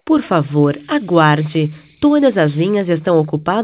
Por favor, aguarde. Todas as linhas estão ocupadas.